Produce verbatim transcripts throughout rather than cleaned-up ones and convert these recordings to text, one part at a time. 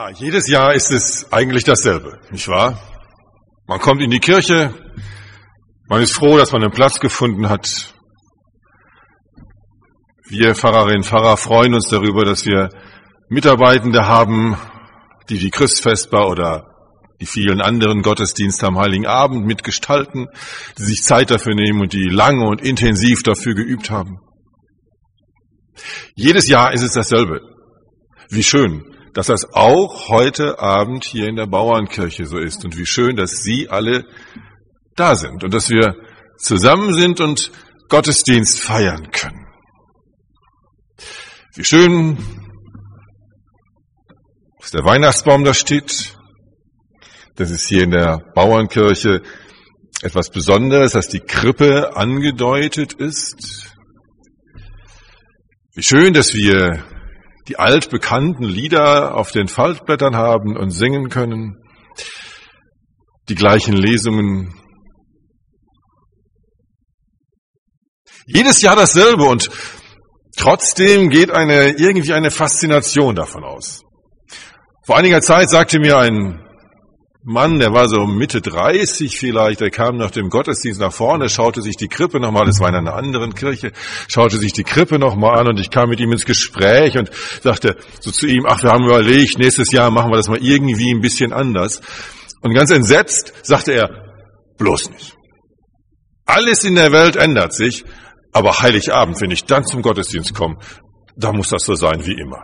Ja, jedes Jahr ist es eigentlich dasselbe, nicht wahr? Man kommt in die Kirche, man ist froh, dass man einen Platz gefunden hat. Wir Pfarrerinnen und Pfarrer freuen uns darüber, dass wir Mitarbeitende haben, die die Christfestbar oder die vielen anderen Gottesdienste am Heiligen Abend mitgestalten, die sich Zeit dafür nehmen und die lange und intensiv dafür geübt haben. Jedes Jahr ist es dasselbe. Wie schön, dass das auch heute Abend hier in der Bauernkirche so ist und wie schön, dass Sie alle da sind und dass wir zusammen sind und Gottesdienst feiern können. Wie schön, dass der Weihnachtsbaum da steht. Das ist hier in der Bauernkirche etwas Besonderes, dass die Krippe angedeutet ist. Wie schön, dass wir die altbekannten Lieder auf den Faltblättern haben und singen können. Die gleichen Lesungen. Jedes Jahr dasselbe und trotzdem geht eine, irgendwie eine Faszination davon aus. Vor einiger Zeit sagte mir ein Mann, der war so Mitte dreißig vielleicht, der kam nach dem Gottesdienst nach vorne, schaute sich die Krippe nochmal, das war in einer anderen Kirche, schaute sich die Krippe nochmal an und ich kam mit ihm ins Gespräch und sagte so zu ihm, ach, wir haben überlegt, nächstes Jahr machen wir das mal irgendwie ein bisschen anders. Und ganz entsetzt sagte er, bloß nicht. Alles in der Welt ändert sich, aber Heiligabend, wenn ich dann zum Gottesdienst komme, da muss das so sein wie immer.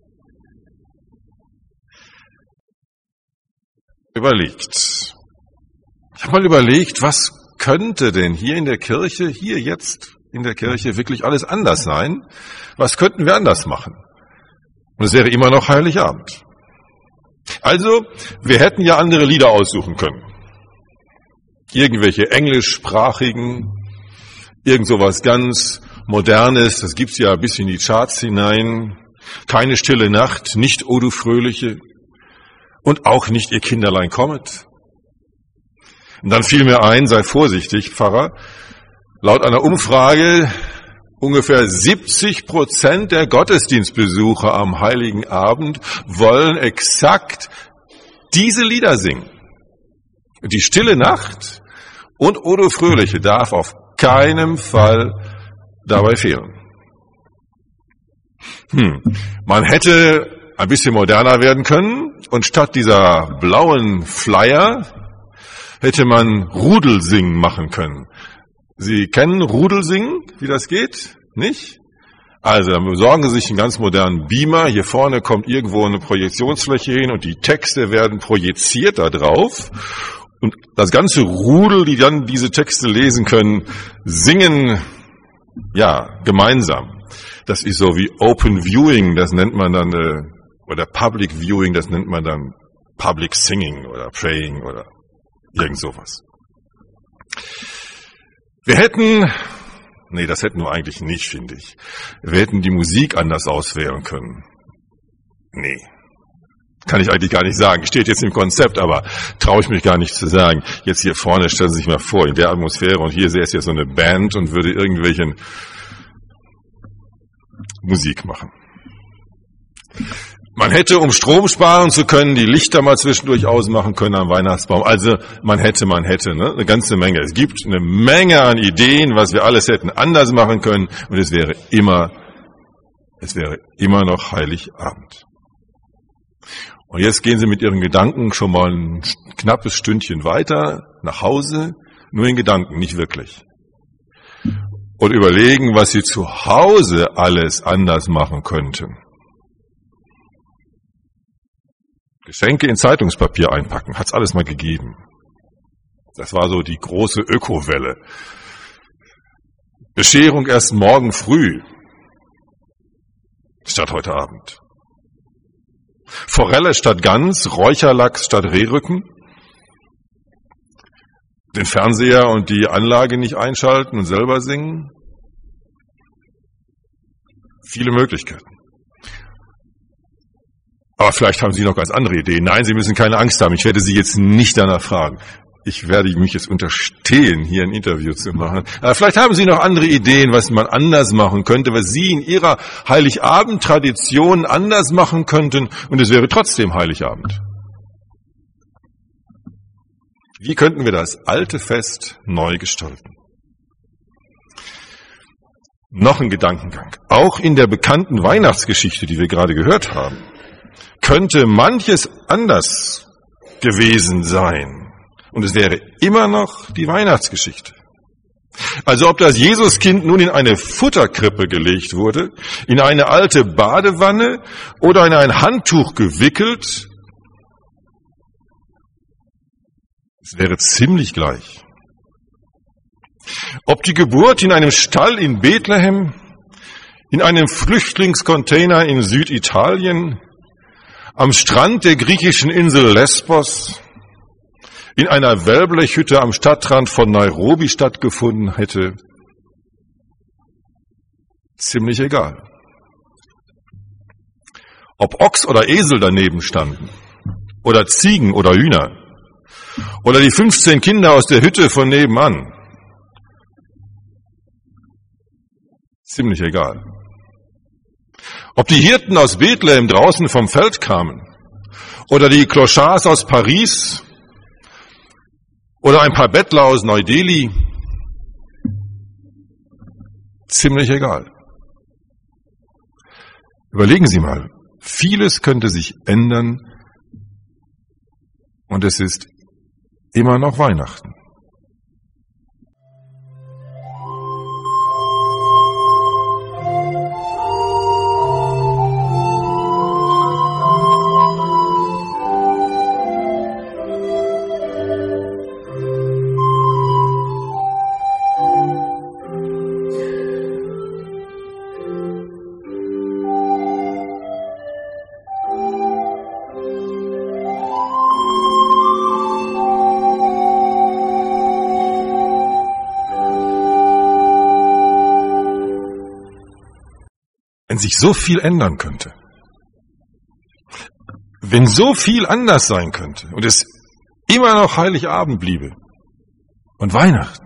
Überlegt. Ich habe mal überlegt, was könnte denn hier in der Kirche, hier jetzt in der Kirche wirklich alles anders sein? Was könnten wir anders machen? Und es wäre immer noch Heiligabend. Also, wir hätten ja andere Lieder aussuchen können. Irgendwelche englischsprachigen, irgend sowas ganz Modernes, das gibt's ja bis in die Charts hinein. Keine stille Nacht, nicht O du Fröhliche. Und auch nicht ihr Kinderlein kommet. Und dann fiel mir ein, sei vorsichtig, Pfarrer, laut einer Umfrage ungefähr siebzig Prozent der Gottesdienstbesucher am Heiligen Abend wollen exakt diese Lieder singen. Die stille Nacht und O du Fröhliche darf auf keinen Fall dabei fehlen. Hm. Man hätte ein bisschen moderner werden können und statt dieser blauen Flyer hätte man Rudelsingen machen können. Sie kennen Rudelsingen, wie das geht? Nicht? Also dann besorgen Sie sich einen ganz modernen Beamer. Hier vorne kommt irgendwo eine Projektionsfläche hin und die Texte werden projiziert da drauf. Und das ganze Rudel, die dann diese Texte lesen können, singen, ja, gemeinsam. Das ist so wie Open Viewing, das nennt man dann, äh, oder Public Viewing, das nennt man dann Public Singing oder Praying oder irgend sowas. Wir hätten, nee, das hätten wir eigentlich nicht, finde ich. Wir hätten die Musik anders auswählen können. Nee, kann ich eigentlich gar nicht sagen. Steht jetzt im Konzept, aber traue ich mich gar nicht zu sagen. Jetzt hier vorne, stellen Sie sich mal vor, in der Atmosphäre und hier säße jetzt so eine Band und würde irgendwelchen Musik machen. Man hätte, um Strom sparen zu können, die Lichter mal zwischendurch ausmachen können am Weihnachtsbaum. Also man hätte, man hätte, ne? Eine ganze Menge. Es gibt eine Menge an Ideen, was wir alles hätten anders machen können. Und es wäre immer, es wäre immer noch Heiligabend. Und jetzt gehen Sie mit Ihren Gedanken schon mal ein knappes Stündchen weiter nach Hause, nur in Gedanken, nicht wirklich. Und überlegen, was Sie zu Hause alles anders machen könnten. Geschenke in Zeitungspapier einpacken, hat's alles mal gegeben. Das war so die große Ökowelle. Bescherung erst morgen früh, statt heute Abend. Forelle statt Gans, Räucherlachs statt Rehrücken. Den Fernseher und die Anlage nicht einschalten und selber singen. Viele Möglichkeiten. Aber vielleicht haben Sie noch ganz andere Ideen. Nein, Sie müssen keine Angst haben. Ich werde Sie jetzt nicht danach fragen. ich werde mich jetzt unterstehen, hier ein Interview zu machen. Aber vielleicht haben Sie noch andere Ideen, was man anders machen könnte, was Sie in Ihrer Heiligabend-Tradition anders machen könnten, und es wäre trotzdem Heiligabend. Wie könnten wir das alte Fest neu gestalten? Noch ein Gedankengang. Auch in der bekannten Weihnachtsgeschichte, die wir gerade gehört haben, könnte manches anders gewesen sein. Und es wäre immer noch die Weihnachtsgeschichte. Also ob das Jesuskind nun in eine Futterkrippe gelegt wurde, in eine alte Badewanne oder in ein Handtuch gewickelt, es wäre ziemlich gleich. Ob die Geburt in einem Stall in Bethlehem, in einem Flüchtlingscontainer in Süditalien, am Strand der griechischen Insel Lesbos, in einer Wellblechhütte am Stadtrand von Nairobi stattgefunden hätte, ziemlich egal. Ob Ochs oder Esel daneben standen, oder Ziegen oder Hühner, oder die fünfzehn Kinder aus der Hütte von nebenan, ziemlich egal. Ob die Hirten aus Bethlehem draußen vom Feld kamen, oder die Clochards aus Paris, oder ein paar Bettler aus Neu-Delhi, ziemlich egal. Überlegen Sie mal, vieles könnte sich ändern und es ist immer noch Weihnachten. Wenn sich so viel ändern könnte, wenn so viel anders sein könnte und es immer noch Heiligabend bliebe und Weihnachten.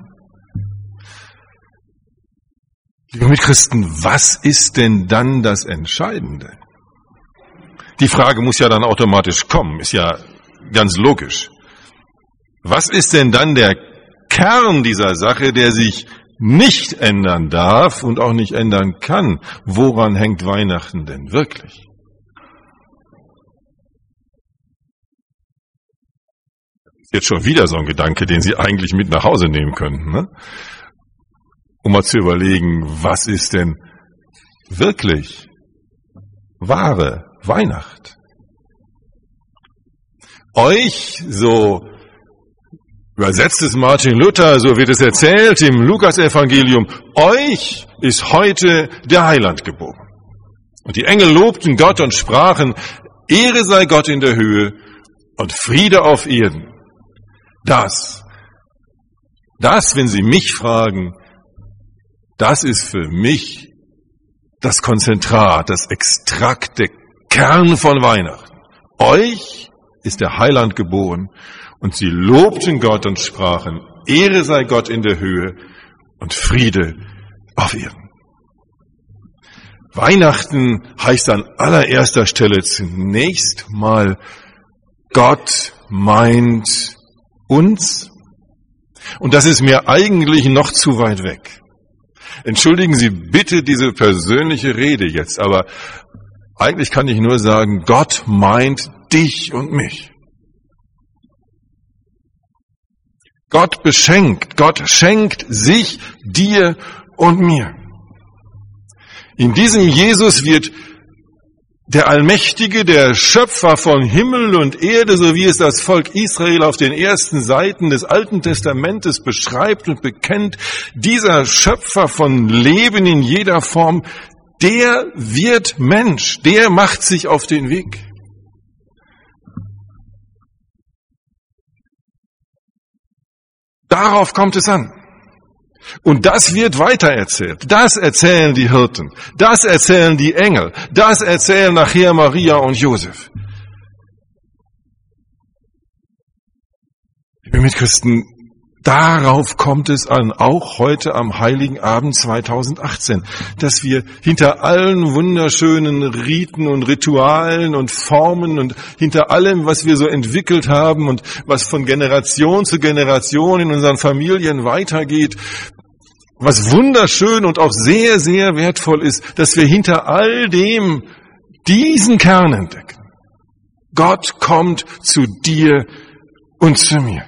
Liebe Mitchristen, was ist denn dann das Entscheidende? Die Frage muss ja dann automatisch kommen, ist ja ganz logisch. Was ist denn dann der Kern dieser Sache, der sich nicht ändern darf und auch nicht ändern kann? Woran hängt Weihnachten denn wirklich? Jetzt schon wieder so ein Gedanke, den Sie eigentlich mit nach Hause nehmen könnten, ne? Um mal zu überlegen, was ist denn wirklich wahre Weihnacht? Euch, so übersetzt es Martin Luther, so wird es erzählt im Lukasevangelium, euch ist heute der Heiland geboren. Und die Engel lobten Gott und sprachen, Ehre sei Gott in der Höhe und Friede auf Erden. Das, das, wenn Sie mich fragen, das ist für mich das Konzentrat, das Extrakt, der Kern von Weihnachten. Euch ist der Heiland geboren. Und sie lobten Gott und sprachen, Ehre sei Gott in der Höhe und Friede auf Erden. Weihnachten heißt an allererster Stelle zunächst mal, Gott meint uns. Und das ist mir eigentlich noch zu weit weg. Entschuldigen Sie bitte diese persönliche Rede jetzt, aber eigentlich kann ich nur sagen, Gott meint dich und mich. Gott beschenkt, Gott schenkt sich dir und mir. In diesem Jesus wird der Allmächtige, der Schöpfer von Himmel und Erde, so wie es das Volk Israel auf den ersten Seiten des Alten Testamentes beschreibt und bekennt, dieser Schöpfer von Leben in jeder Form, der wird Mensch, der macht sich auf den Weg. Darauf kommt es an. Und das wird weitererzählt. Das erzählen die Hirten. Das erzählen die Engel. Das erzählen nachher Maria und Josef. Liebe Mitchristen, darauf kommt es an, auch heute am Heiligen Abend zweitausendachtzehn, dass wir hinter allen wunderschönen Riten und Ritualen und Formen und hinter allem, was wir so entwickelt haben und was von Generation zu Generation in unseren Familien weitergeht, was wunderschön und auch sehr, sehr wertvoll ist, dass wir hinter all dem diesen Kern entdecken. Gott kommt zu dir und zu mir.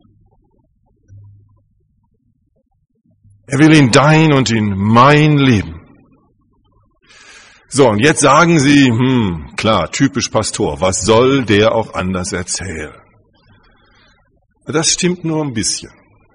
Er will in dein und in mein Leben. So, und jetzt sagen Sie, hm, klar, typisch Pastor, was soll der auch anders erzählen? Das stimmt nur ein bisschen.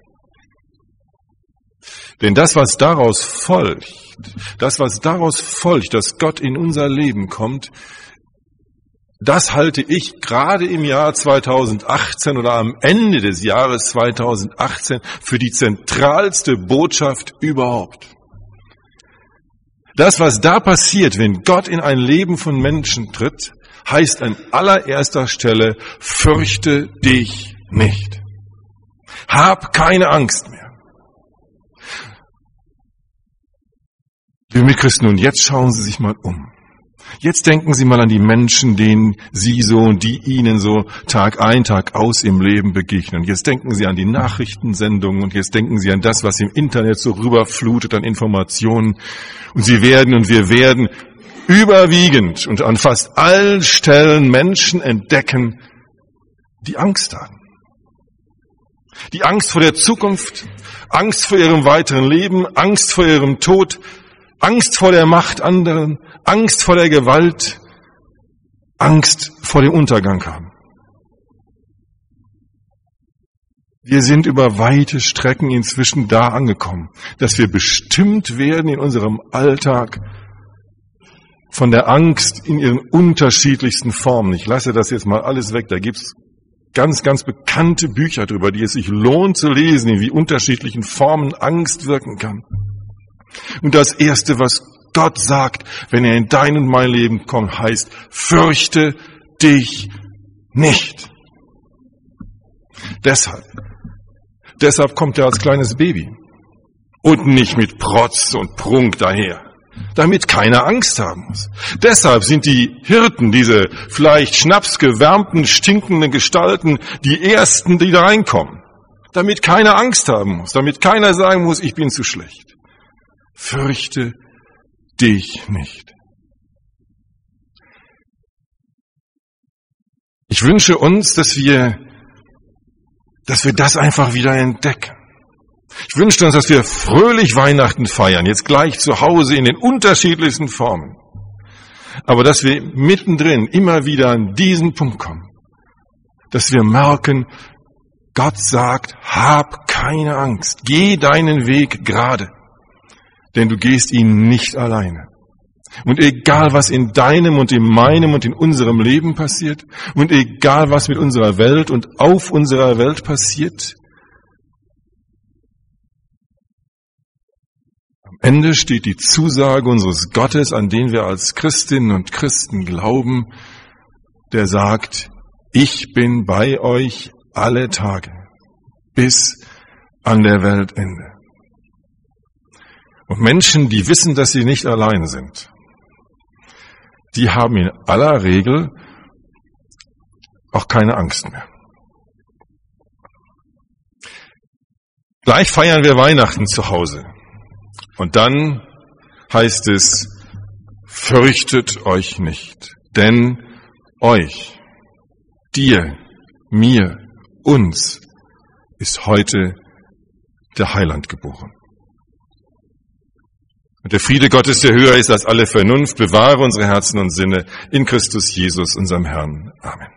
Denn das, was daraus folgt, das, was daraus folgt, dass Gott in unser Leben kommt, das halte ich gerade im Jahr zweitausendachtzehn oder am Ende des Jahres zweitausendachtzehn für die zentralste Botschaft überhaupt. Das, was da passiert, wenn Gott in ein Leben von Menschen tritt, heißt an allererster Stelle, fürchte dich nicht. Hab keine Angst mehr. Liebe Mitchristen, und jetzt schauen Sie sich mal um. Jetzt denken Sie mal an die Menschen, denen Sie so und die Ihnen so Tag ein, Tag aus im Leben begegnen. Jetzt denken Sie an die Nachrichtensendungen und jetzt denken Sie an das, was im Internet so rüberflutet an Informationen. Und Sie werden und wir werden überwiegend und an fast allen Stellen Menschen entdecken, die Angst haben. Die Angst vor der Zukunft, Angst vor ihrem weiteren Leben, Angst vor ihrem Tod, Angst vor der Macht anderen, Angst vor der Gewalt, Angst vor dem Untergang haben. Wir sind über weite Strecken inzwischen da angekommen, dass wir bestimmt werden in unserem Alltag von der Angst in ihren unterschiedlichsten Formen. Ich lasse das jetzt mal alles weg, da gibt's ganz, ganz bekannte Bücher drüber, die es sich lohnt zu lesen, in wie unterschiedlichen Formen Angst wirken kann. Und das Erste, was Gott sagt, wenn er in dein und mein Leben kommt, heißt, fürchte dich nicht. Deshalb, deshalb kommt er als kleines Baby und nicht mit Protz und Prunk daher, damit keiner Angst haben muss. Deshalb sind die Hirten, diese vielleicht schnapsgewärmten, stinkenden Gestalten, die Ersten, die da reinkommen, damit keiner Angst haben muss, damit keiner sagen muss, ich bin zu schlecht. Fürchte dich nicht. Ich wünsche uns, dass wir, dass wir das einfach wieder entdecken. Ich wünsche uns, dass wir fröhlich Weihnachten feiern, jetzt gleich zu Hause in den unterschiedlichsten Formen. Aber dass wir mittendrin immer wieder an diesen Punkt kommen, dass wir merken, Gott sagt, hab keine Angst, geh deinen Weg gerade. Denn du gehst ihn nicht alleine. Und egal, was in deinem und in meinem und in unserem Leben passiert, und egal, was mit unserer Welt und auf unserer Welt passiert, am Ende steht die Zusage unseres Gottes, an den wir als Christinnen und Christen glauben, der sagt, ich bin bei euch alle Tage bis an der Weltende. Und Menschen, die wissen, dass sie nicht allein sind, die haben in aller Regel auch keine Angst mehr. Gleich feiern wir Weihnachten zu Hause. Und dann heißt es, fürchtet euch nicht, denn euch, dir, mir, uns ist heute der Heiland geboren. Und der Friede Gottes, der höher ist als alle Vernunft, bewahre unsere Herzen und Sinne in Christus Jesus, unserem Herrn. Amen.